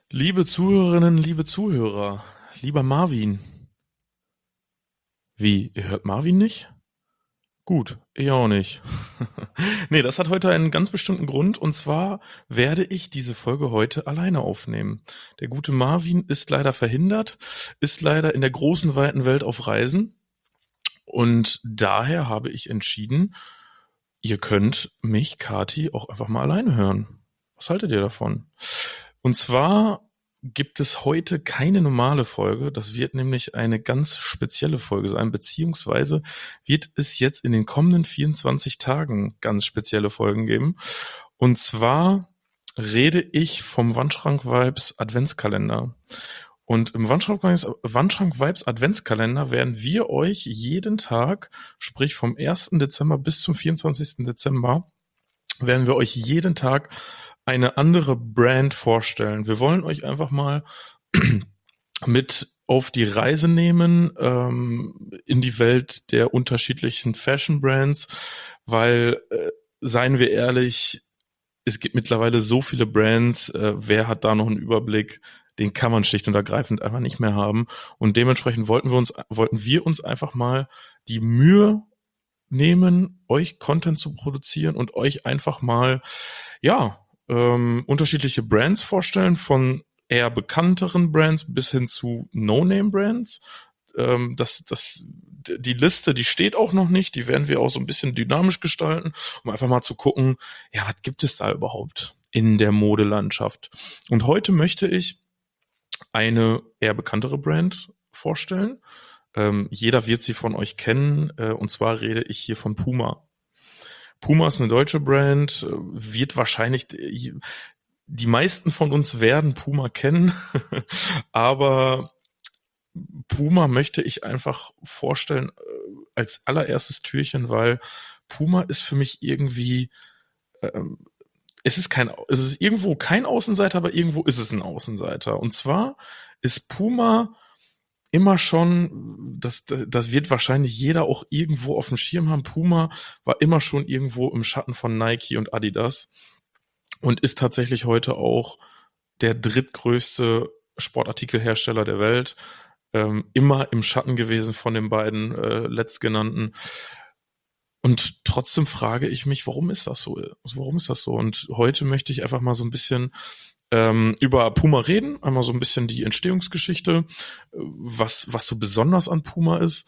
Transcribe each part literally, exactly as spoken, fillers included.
Liebe Zuhörerinnen, liebe Zuhörer, lieber Marvin. Wie, ihr hört Marvin nicht? Gut, ich auch nicht. Nee, das hat heute einen ganz bestimmten Grund, und zwar werde ich diese Folge heute alleine aufnehmen. Der gute Marvin ist leider verhindert, ist leider in der großen, weiten Welt auf Reisen, und daher habe ich entschieden, ihr könnt mich, Kati, auch einfach mal alleine hören. Was haltet ihr davon? Und zwar gibt es heute keine normale Folge. Das wird nämlich eine ganz spezielle Folge sein, beziehungsweise wird es jetzt in den kommenden vierundzwanzig Tagen ganz spezielle Folgen geben. Und zwar rede ich vom Wandschrank Vibes Adventskalender. Und im Wandschrank Vibes, Wandschrank Vibes Adventskalender werden wir euch jeden Tag, sprich vom ersten Dezember bis zum vierundzwanzigsten Dezember, werden wir euch jeden Tag eine andere Brand vorstellen. Wir wollen euch einfach mal mit auf die Reise nehmen, ähm, in die Welt der unterschiedlichen Fashion Brands, weil, äh, seien wir ehrlich, es gibt mittlerweile so viele Brands, äh, wer hat da noch einen Überblick? Den kann man schlicht und ergreifend einfach nicht mehr haben. Und dementsprechend wollten wir uns, wollten wir uns einfach mal die Mühe nehmen, euch Content zu produzieren und euch einfach mal, ja, ähm, unterschiedliche Brands vorstellen, von eher bekannteren Brands bis hin zu No-Name-Brands. Ähm, das, das, die Liste, die steht auch noch nicht, die werden wir auch so ein bisschen dynamisch gestalten, um einfach mal zu gucken, ja, was gibt es da überhaupt in der Modelandschaft? Und heute möchte ich eine eher bekanntere Brand vorstellen. Ähm, jeder wird sie von euch kennen, äh, und zwar rede ich hier von Puma. Puma ist eine deutsche Brand, äh, wird wahrscheinlich, äh, die meisten von uns werden Puma kennen, aber Puma möchte ich einfach vorstellen äh, als allererstes Türchen, weil Puma ist für mich irgendwie, ähm, es ist kein, es ist irgendwo kein Außenseiter, aber irgendwo ist es ein Außenseiter. Und zwar ist Puma immer schon, das, das wird wahrscheinlich jeder auch irgendwo auf dem Schirm haben. Puma war immer schon irgendwo im Schatten von Nike und Adidas und ist tatsächlich heute auch der drittgrößte Sportartikelhersteller der Welt. Ähm, immer im Schatten gewesen von den beiden äh, letztgenannten. Und trotzdem frage ich mich, warum ist das so? Also warum ist das so? Und heute möchte ich einfach mal so ein bisschen ähm, über Puma reden, einmal so ein bisschen die Entstehungsgeschichte, was was so besonders an Puma ist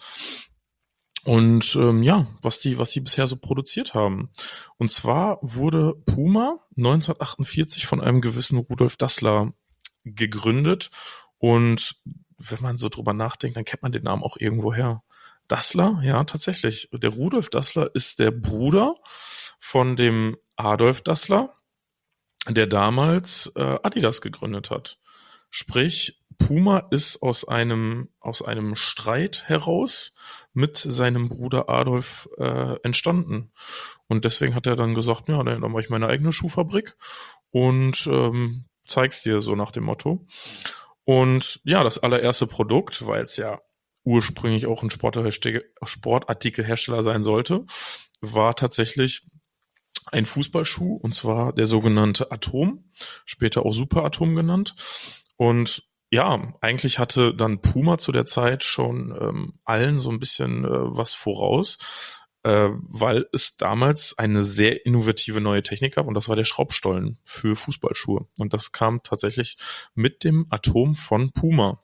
und ähm, ja, was die was die bisher so produziert haben. Und zwar wurde Puma neunzehnhundertachtundvierzig von einem gewissen Rudolf Dassler gegründet, und wenn man so drüber nachdenkt, dann kennt man den Namen auch irgendwo her. Dassler, ja, tatsächlich. Der Rudolf Dassler ist der Bruder von dem Adolf Dassler, der damals äh, Adidas gegründet hat. Sprich, Puma ist aus einem aus einem Streit heraus mit seinem Bruder Adolf äh, entstanden. Und deswegen hat er dann gesagt, ja, dann mache ich meine eigene Schuhfabrik und ähm, zeig's dir, so nach dem Motto. Und ja, das allererste Produkt, weil es ja ursprünglich auch ein Sportartikelhersteller sein sollte, war tatsächlich ein Fußballschuh, und zwar der sogenannte Atom, später auch Super Atom genannt. Und ja, eigentlich hatte dann Puma zu der Zeit schon ähm, allen so ein bisschen äh, was voraus, äh, weil es damals eine sehr innovative neue Technik gab, und das war der Schraubstollen für Fußballschuhe. Und das kam tatsächlich mit dem Atom von Puma.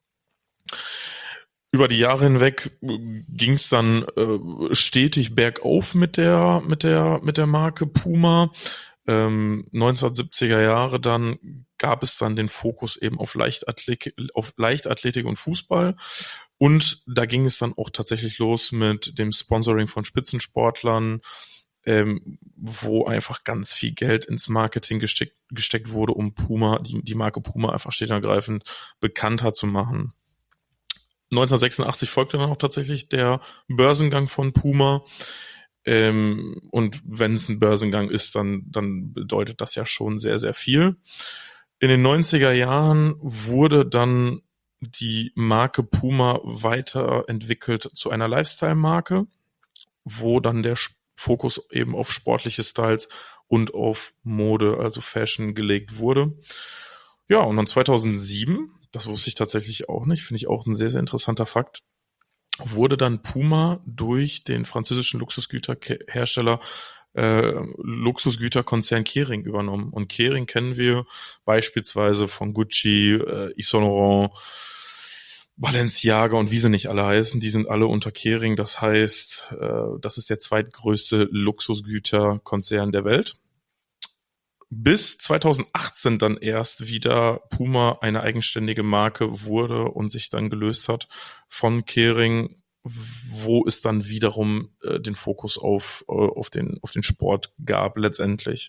Über die Jahre hinweg ging es dann äh, stetig bergauf mit der mit der mit der Marke Puma. Ähm, neunzehnhundertsiebziger Jahre dann gab es dann den Fokus eben auf Leichtathletik, auf Leichtathletik und Fußball. Und da ging es dann auch tatsächlich los mit dem Sponsoring von Spitzensportlern, ähm, wo einfach ganz viel Geld ins Marketing gesteckt, gesteckt wurde, um Puma, die, die Marke Puma einfach schlicht und ergreifend bekannter zu machen. neunzehnhundertsechsundachtzig folgte dann auch tatsächlich der Börsengang von Puma. Ähm, und wenn es ein Börsengang ist, dann, dann bedeutet das ja schon sehr, sehr viel. In den neunziger Jahren wurde dann die Marke Puma weiterentwickelt zu einer Lifestyle-Marke, wo dann der Fokus eben auf sportliche Styles und auf Mode, also Fashion, gelegt wurde. Ja, und dann zweitausendsieben, das wusste ich tatsächlich auch nicht, finde ich auch ein sehr, sehr interessanter Fakt, wurde dann Puma durch den französischen Luxusgüterhersteller äh, Luxusgüterkonzern Kering übernommen. Und Kering kennen wir beispielsweise von Gucci, äh, Yves Saint Laurent, Balenciaga und wie sie nicht alle heißen. Die sind alle unter Kering. Das heißt, äh, das ist der zweitgrößte Luxusgüterkonzern der Welt. Bis zweitausendachtzehn dann erst wieder Puma eine eigenständige Marke wurde und sich dann gelöst hat von Kering, wo es dann wiederum äh, den Fokus auf, äh, auf, den, auf den Sport gab letztendlich.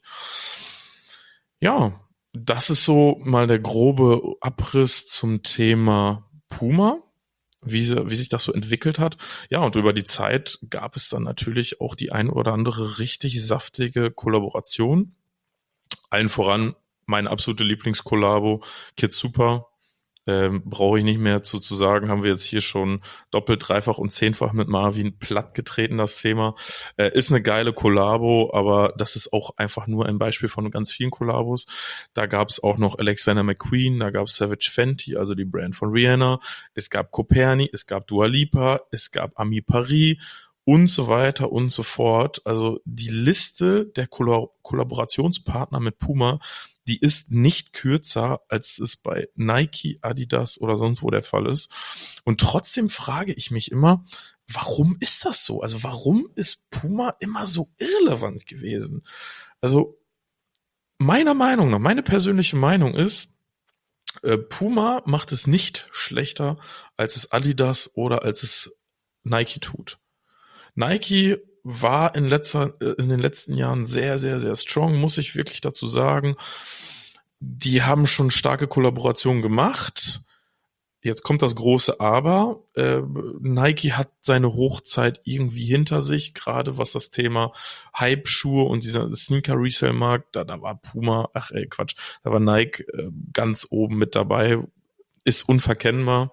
Ja, das ist so mal der grobe Abriss zum Thema Puma, wie, sie, wie sich das so entwickelt hat. Ja, und über die Zeit gab es dann natürlich auch die ein oder andere richtig saftige Kollaboration. Allen voran meine absolute Lieblingskollabo, Kids Super. Ähm, brauche ich nicht mehr zu, zu sagen, haben wir jetzt hier schon doppelt, dreifach und zehnfach mit Marvin plattgetreten, das Thema. Äh, ist eine geile Kollabo, aber das ist auch einfach nur ein Beispiel von ganz vielen Kollabos. Da gab es auch noch Alexander McQueen, da gab es Savage Fenty, also die Brand von Rihanna. Es gab Coperni, es gab Dua Lipa, es gab Ami Paris und so weiter und so fort. Also die Liste der Kolla- Kollaborationspartner mit Puma, die ist nicht kürzer, als es bei Nike, Adidas oder sonst wo der Fall ist. Und trotzdem frage ich mich immer, warum ist das so? Also warum ist Puma immer so irrelevant gewesen? Also meiner Meinung nach, meine persönliche Meinung ist, äh, Puma macht es nicht schlechter, als es Adidas oder als es Nike tut. Nike war in letzter, in den letzten Jahren sehr, sehr, sehr strong, muss ich wirklich dazu sagen. Die haben schon starke Kollaborationen gemacht. Jetzt kommt das große Aber. Äh, Nike hat seine Hochzeit irgendwie hinter sich, gerade was das Thema Hype-Schuhe und dieser Sneaker-Resale-Markt, da, da war Puma, ach ey, Quatsch, da war Nike äh, ganz oben mit dabei, ist unverkennbar.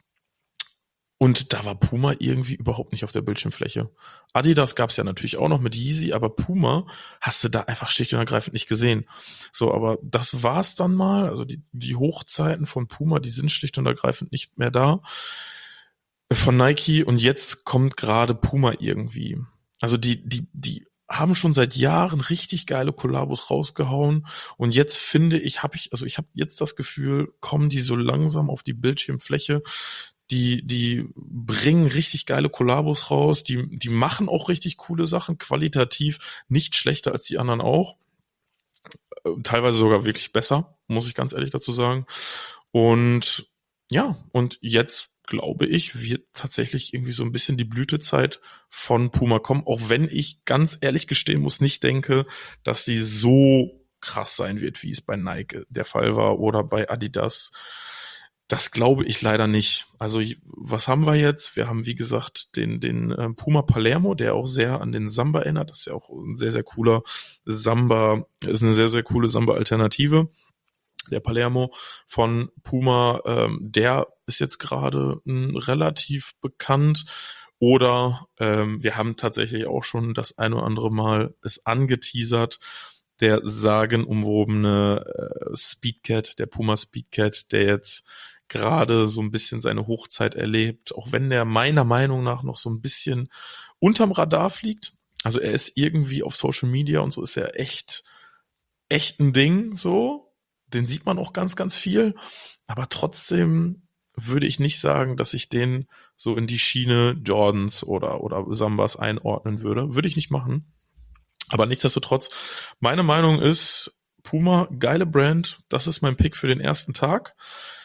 Und da war Puma irgendwie überhaupt nicht auf der Bildschirmfläche. Adidas gab es ja natürlich auch noch mit Yeezy, aber Puma hast du da einfach schlicht und ergreifend nicht gesehen. So, aber das war's dann mal. Also die, die Hochzeiten von Puma, die sind schlicht und ergreifend nicht mehr da. Von Nike und jetzt kommt gerade Puma irgendwie. Also die, die, die haben schon seit Jahren richtig geile Kollabos rausgehauen und jetzt finde ich, habe ich, also ich habe jetzt das Gefühl, kommen die so langsam auf die Bildschirmfläche. Die, die bringen richtig geile Kollabos raus, die, die machen auch richtig coole Sachen, qualitativ nicht schlechter als die anderen auch. Teilweise sogar wirklich besser, muss ich ganz ehrlich dazu sagen. Und ja, und jetzt glaube ich, wird tatsächlich irgendwie so ein bisschen die Blütezeit von Puma kommen, auch wenn ich ganz ehrlich gestehen muss, nicht denke, dass die so krass sein wird, wie es bei Nike der Fall war oder bei Adidas. Das glaube ich leider nicht. Also was haben wir jetzt? Wir haben, wie gesagt, den, den äh, Puma Palermo, der auch sehr an den Samba erinnert. Das ist ja auch ein sehr, sehr cooler Samba, ist eine sehr, sehr coole Samba-Alternative. Der Palermo von Puma, ähm, der ist jetzt gerade ähm, relativ bekannt. Oder ähm, wir haben tatsächlich auch schon das ein oder andere Mal es angeteasert, der sagenumwobene äh, Speedcat, der Puma Speedcat, der jetzt gerade so ein bisschen seine Hochzeit erlebt, auch wenn der meiner Meinung nach noch so ein bisschen unterm Radar fliegt. Also er ist irgendwie auf Social Media und so ist er echt, echt ein Ding, so. Den sieht man auch ganz, ganz viel. Aber trotzdem würde ich nicht sagen, dass ich den so in die Schiene Jordans oder, oder Sambas einordnen würde. Würde ich nicht machen. Aber nichtsdestotrotz, meine Meinung ist, Puma, geile Brand, das ist mein Pick für den ersten Tag.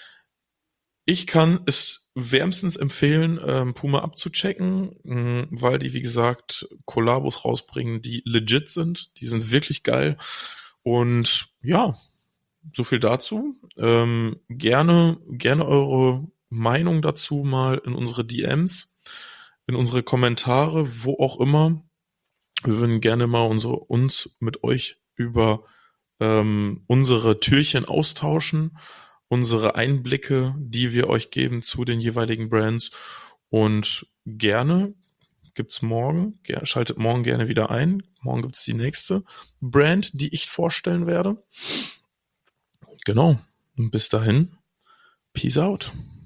Ich kann es wärmstens empfehlen, ähm, Puma abzuchecken, mh, weil die, wie gesagt, Kollabos rausbringen, die legit sind. Die sind wirklich geil. Und ja, so viel dazu. Ähm, gerne, gerne eure Meinung dazu mal in unsere D Ms, in unsere Kommentare, wo auch immer. Wir würden gerne mal unsere, uns mit euch über ähm, unsere Türchen austauschen, unsere Einblicke, die wir euch geben zu den jeweiligen Brands. Und gerne gibt's morgen, ger- schaltet morgen gerne wieder ein. Morgen gibt's die nächste Brand, die ich vorstellen werde. Genau. Und bis dahin, Peace out.